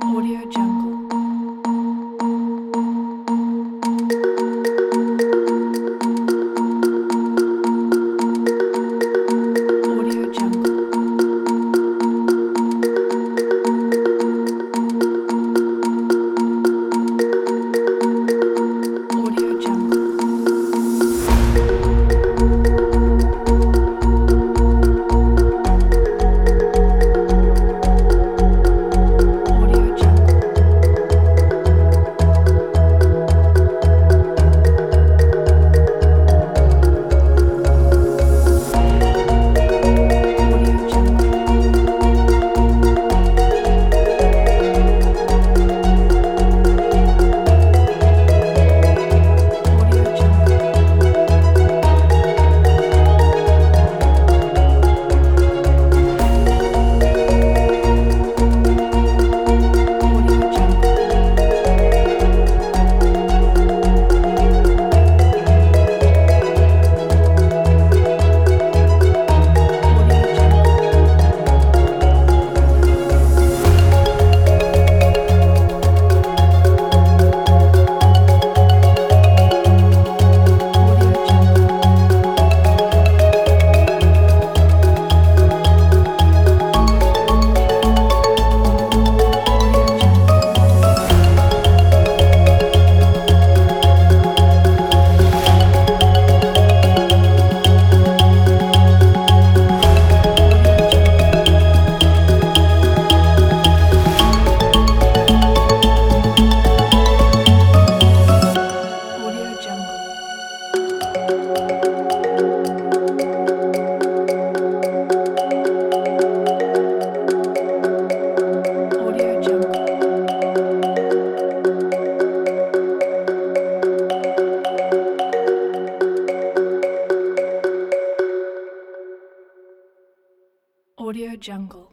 Audio Jungle. Audio Jungle. Audio Jungle. Audio Jungle. Audio Jungle. Audio Jungle. Audio Jungle. Audio Jungle. Audio Jungle. Audio Jungle. Audio Jungle. Audio Jungle. Audio Jungle. Audio Jungle.